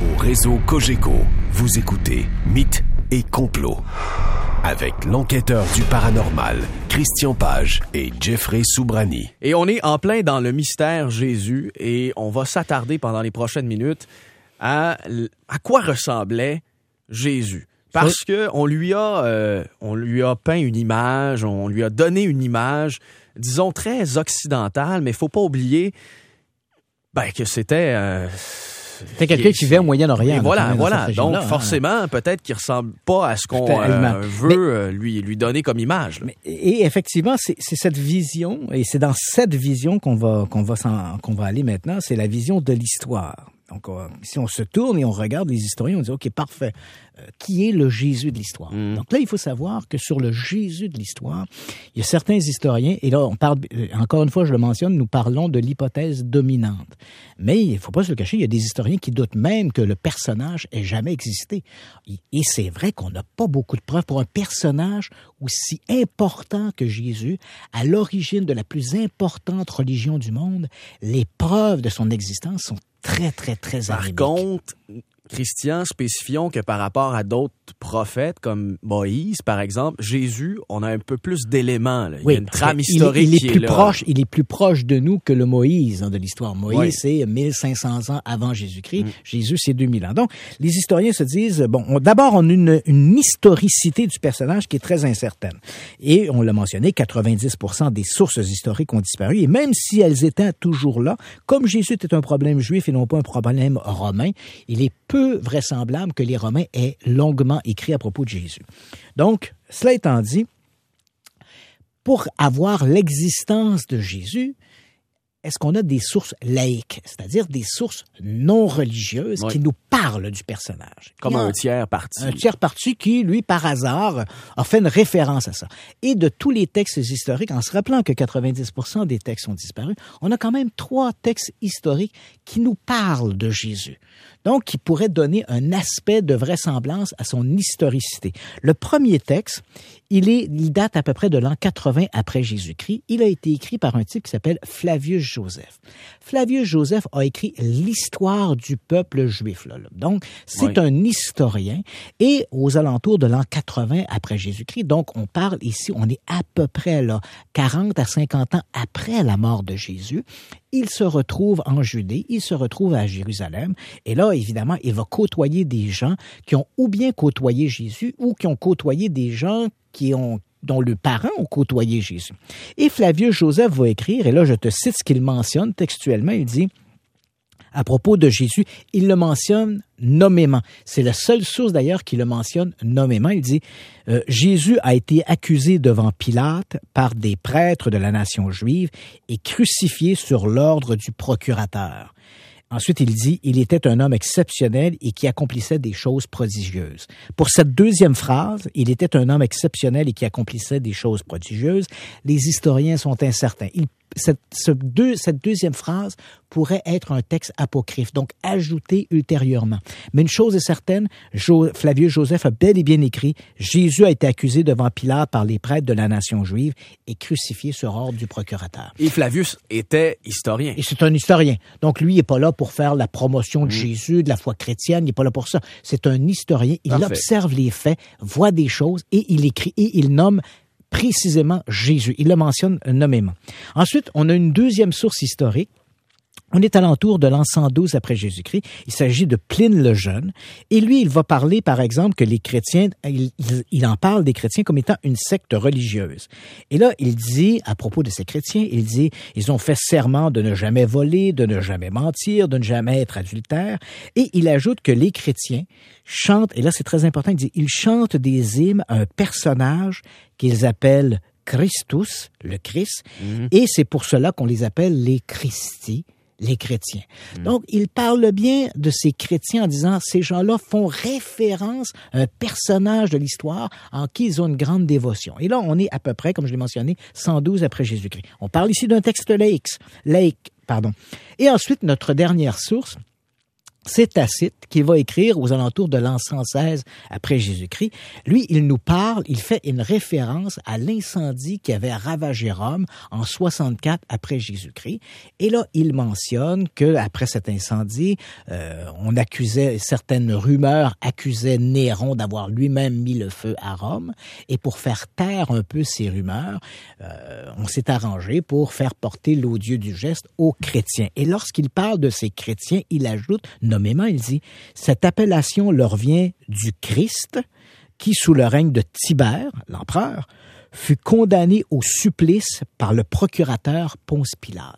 au réseau Cogeco. Vous écoutez Mythes et Complots avec l'enquêteur du paranormal, Christian Page et Jeffrey Soubrani. Et on est en plein dans le mystère Jésus et on va s'attarder pendant les prochaines minutes à quoi ressemblait Jésus. Parce que on lui a peint une image, on lui a donné une image, disons, très occidentale, mais il ne faut pas oublier que c'était... C'était quelqu'un qui vivait au Moyen-Orient. Voilà. Donc, forcément, peut-être qu'il ne ressemble pas à ce qu'on veut lui donner comme image. Et effectivement, c'est cette vision, et c'est dans cette vision qu'on va aller maintenant, c'est la vision de l'histoire. Donc, si on se tourne et on regarde les historiens, on dit « OK, parfait. Qui est le Jésus de l'histoire? » Donc là, il faut savoir que sur le Jésus de l'histoire, il y a certains historiens, et là, on parle, encore une fois, je le mentionne, nous parlons de l'hypothèse dominante. Mais il ne faut pas se le cacher, il y a des historiens qui doutent même que le personnage ait jamais existé. Et c'est vrai qu'on n'a pas beaucoup de preuves pour un personnage aussi important que Jésus, à l'origine de la plus importante religion du monde. Les preuves de son existence sont très, très, très anémiques. Par contre, Christian, spécifions que par rapport à d'autres prophètes comme Moïse, par exemple, Jésus, on a un peu plus d'éléments. Là. Il y a une trame historique qui est là. Il est plus proche de nous que le Moïse de l'histoire. Moïse, c'est 1500 ans avant Jésus-Christ. Jésus, c'est 2000 ans. Donc, les historiens se disent, d'abord, on a une historicité du personnage qui est très incertaine. Et on l'a mentionné, 90% des sources historiques ont disparu. Et même si elles étaient toujours là, comme Jésus était un problème juif et non pas un problème romain, il est peu vraisemblable que les Romains aient longuement écrit à propos de Jésus. Donc, cela étant dit, pour avoir l'existence de Jésus, est-ce qu'on a des sources laïques, c'est-à-dire des sources non religieuses qui nous parlent du personnage? Comme un tiers parti. Un tiers parti qui, lui, par hasard, a fait une référence à ça. Et de tous les textes historiques, en se rappelant que 90% des textes ont disparu, on a quand même 3 textes historiques qui nous parlent de Jésus. Donc, qui pourraient donner un aspect de vraisemblance à son historicité. Le premier texte, il date à peu près de l'an 80 après Jésus-Christ. Il a été écrit par un type qui s'appelle Flavius Joseph. Flavius Joseph a écrit l'histoire du peuple juif. Donc, c'est un historien. Et aux alentours de l'an 80 après Jésus-Christ, donc on parle ici, on est à peu près là, 40 à 50 ans après la mort de Jésus. Il se retrouve en Judée, il se retrouve à Jérusalem. Et là, évidemment, il va côtoyer des gens qui ont ou bien côtoyé Jésus ou qui ont côtoyé des gens dont leurs parents ont côtoyé Jésus. Et Flavius Joseph va écrire, et là, je te cite ce qu'il mentionne textuellement, il dit, à propos de Jésus, il le mentionne nommément. C'est la seule source d'ailleurs qui le mentionne nommément. Il dit « Jésus a été accusé devant Pilate par des prêtres de la nation juive et crucifié sur l'ordre du procurateur. » Ensuite, il dit « Il était un homme exceptionnel et qui accomplissait des choses prodigieuses. » Pour cette deuxième phrase, « Il était un homme exceptionnel et qui accomplissait des choses prodigieuses », les historiens sont incertains. Cette deuxième phrase pourrait être un texte apocryphe, donc ajouté ultérieurement. Mais une chose est certaine, Flavius Joseph a bel et bien écrit « Jésus a été accusé devant Pilate par les prêtres de la nation juive et crucifié sur ordre du procurateur. » Et Flavius était historien. Et c'est un historien. Donc lui, il n'est pas là pour faire la promotion de Jésus, de la foi chrétienne, il n'est pas là pour ça. C'est un historien, il observe les faits, voit des choses et il écrit et il nomme précisément Jésus. Il le mentionne nommément. Ensuite, on a une deuxième source historique. On est alentour de l'an 112 après Jésus-Christ. Il s'agit de Pline le Jeune. Et lui, il va parler, par exemple, que les chrétiens, il en parle des chrétiens comme étant une secte religieuse. Et là, il dit, à propos de ces chrétiens, il dit, ils ont fait serment de ne jamais voler, de ne jamais mentir, de ne jamais être adultère. Et il ajoute que les chrétiens chantent, et là c'est très important, il dit, ils chantent des hymnes à un personnage qu'ils appellent Christus, le Christ, et c'est pour cela qu'on les appelle les Christi, les chrétiens. Donc, il parle bien de ces chrétiens en disant ces gens-là font référence à un personnage de l'histoire en qui ils ont une grande dévotion. Et là, on est à peu près, comme je l'ai mentionné, 112 après Jésus-Christ. On parle ici d'un texte laïque. Et ensuite, notre dernière source, C'est Tacite qui va écrire aux alentours de l'an 116 après Jésus-Christ. Lui, il nous parle, il fait une référence à l'incendie qui avait ravagé Rome en 64 après Jésus-Christ. Et là, il mentionne que après cet incendie, on accusait, certaines rumeurs accusaient Néron d'avoir lui-même mis le feu à Rome. Et pour faire taire un peu ces rumeurs, on s'est arrangé pour faire porter l'odieux du geste aux chrétiens. Et lorsqu'il parle de ces chrétiens, il ajoute nommément, il dit, cette appellation leur vient du Christ qui, sous le règne de Tibère, l'empereur, fut condamné au supplice par le procurateur Ponce Pilate.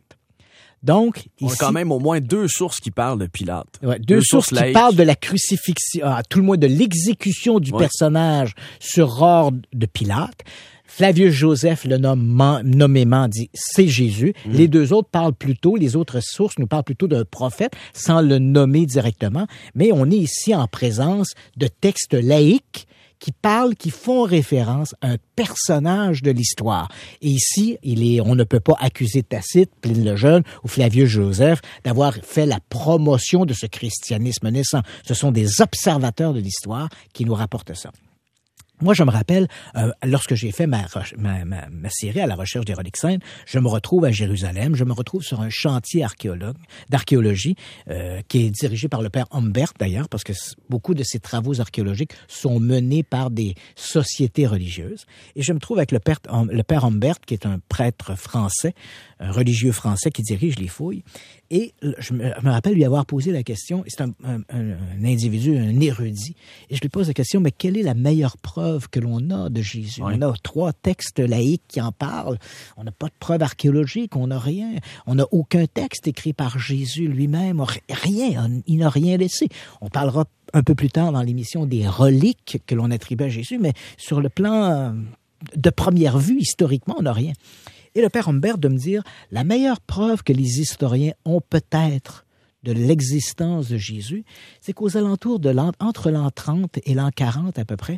Donc, on a quand même au moins 2 sources qui parlent de Pilate. Ouais, deux sources qui parlent de la crucifixion, à tout le moins de l'exécution du personnage sur ordre de Pilate. Flavius Joseph le nomme nommément, dit c'est Jésus. Les 2 autres parlent plutôt, les autres sources nous parlent plutôt d'un prophète sans le nommer directement. Mais on est ici en présence de textes laïques qui font référence à un personnage de l'histoire. Et ici, on ne peut pas accuser Tacite, Pline le Jeune ou Flavius Joseph d'avoir fait la promotion de ce christianisme naissant. Ce sont des observateurs de l'histoire qui nous rapportent ça. Moi, je me rappelle, lorsque j'ai fait ma série à la recherche des reliques saintes, je me retrouve à Jérusalem, je me retrouve sur un chantier d'archéologie qui est dirigé par le père Humbert d'ailleurs, parce que beaucoup de ces travaux archéologiques sont menés par des sociétés religieuses. Et je me trouve avec le père Humbert, qui est un prêtre français, un religieux français qui dirige les fouilles. Et je me rappelle lui avoir posé la question, c'est un individu, un érudit, et je lui pose la question, mais quelle est la meilleure preuve que l'on a de Jésus? Oui. On a 3 textes laïques qui en parlent, on n'a pas de preuve archéologique, on n'a rien, on n'a aucun texte écrit par Jésus lui-même, rien, il n'a rien laissé. On parlera un peu plus tard dans l'émission des reliques que l'on attribue à Jésus, mais sur le plan de première vue, historiquement, on n'a rien. Et le père Humbert de me dire, la meilleure preuve que les historiens ont peut-être de l'existence de Jésus, c'est qu'aux alentours entre l'an 30 et l'an 40 à peu près,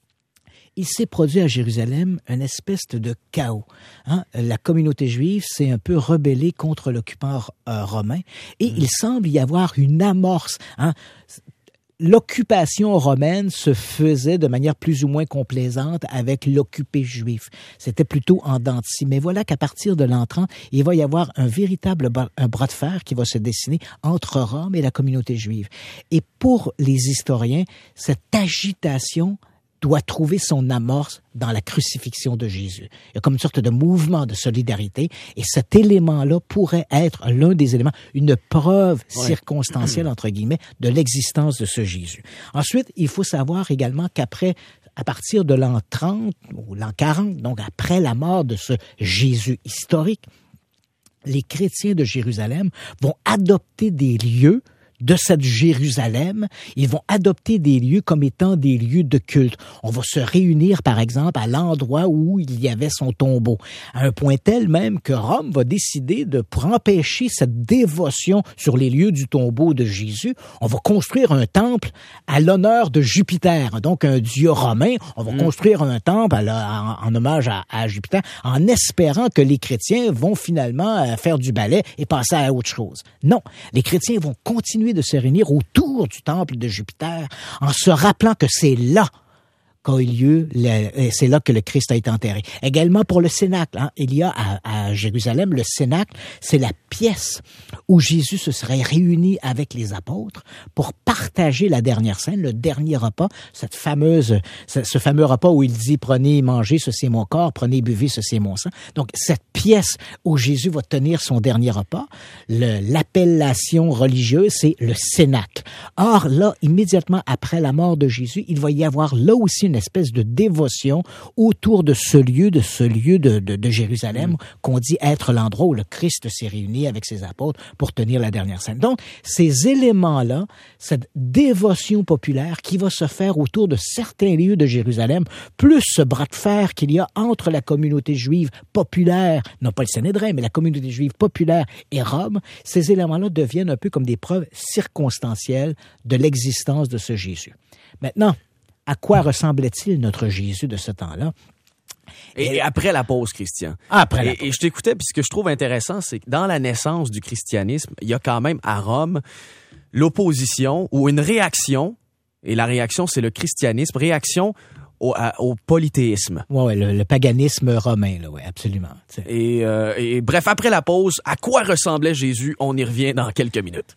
il s'est produit à Jérusalem une espèce de chaos. La communauté juive s'est un peu rebellée contre l'occupant romain et il semble y avoir une amorce. L'occupation romaine se faisait de manière plus ou moins complaisante avec l'occupé juif. C'était plutôt en dents de scie. Mais voilà qu'à partir de l'an 30, il va y avoir un véritable bras de fer qui va se dessiner entre Rome et la communauté juive. Et pour les historiens, cette agitation doit trouver son amorce dans la crucifixion de Jésus. Il y a comme une sorte de mouvement de solidarité et cet élément-là pourrait être l'un des éléments, une preuve circonstancielle, entre guillemets, de l'existence de ce Jésus. Ensuite, il faut savoir également à partir de l'an 30 ou l'an 40, donc après la mort de ce Jésus historique, les chrétiens de Jérusalem vont adopter des lieux de cette Jérusalem, ils vont adopter des lieux comme étant des lieux de culte. On va se réunir, par exemple, à l'endroit où il y avait son tombeau, à un point tel même que Rome va décider pour empêcher cette dévotion sur les lieux du tombeau de Jésus, on va construire un temple à l'honneur de Jupiter, donc un dieu romain. On va construire un temple en hommage à Jupiter, en espérant que les chrétiens vont finalement faire du ballet et passer à autre chose. Non, les chrétiens vont continuer de se réunir autour du temple de Jupiter en se rappelant que c'est là qu'a eu lieu, c'est là que le Christ a été enterré. Également pour le Cénacle, il y a à Jérusalem, le Cénacle, c'est la pièce où Jésus se serait réuni avec les apôtres pour partager la dernière scène, le dernier repas, ce fameux repas où il dit « Prenez, mangez, ceci est mon corps, prenez, buvez, ceci est mon sang ». Donc, cette pièce où Jésus va tenir son dernier repas, l'appellation religieuse, c'est le Cénacle. Or, là, immédiatement après la mort de Jésus, il va y avoir là aussi une espèce de dévotion autour de ce lieu de Jérusalem qu'on dit être l'endroit où le Christ s'est réuni avec ses apôtres pour tenir la dernière scène. Donc, ces éléments-là, cette dévotion populaire qui va se faire autour de certains lieux de Jérusalem, plus ce bras de fer qu'il y a entre la communauté juive populaire, non pas le Sanhédrin, mais la communauté juive populaire et Rome, ces éléments-là deviennent un peu comme des preuves circonstancielles de l'existence de ce Jésus. Maintenant, à quoi ressemblait-il notre Jésus de ce temps-là? Et après la pause, Christian. Et je t'écoutais, puis ce que je trouve intéressant, c'est que dans la naissance du christianisme, il y a quand même à Rome l'opposition ou une réaction, et la réaction, c'est le christianisme, réaction au polythéisme. Ouais, le paganisme romain, là, ouais, absolument. Et bref, après la pause, à quoi ressemblait Jésus? On y revient dans quelques minutes.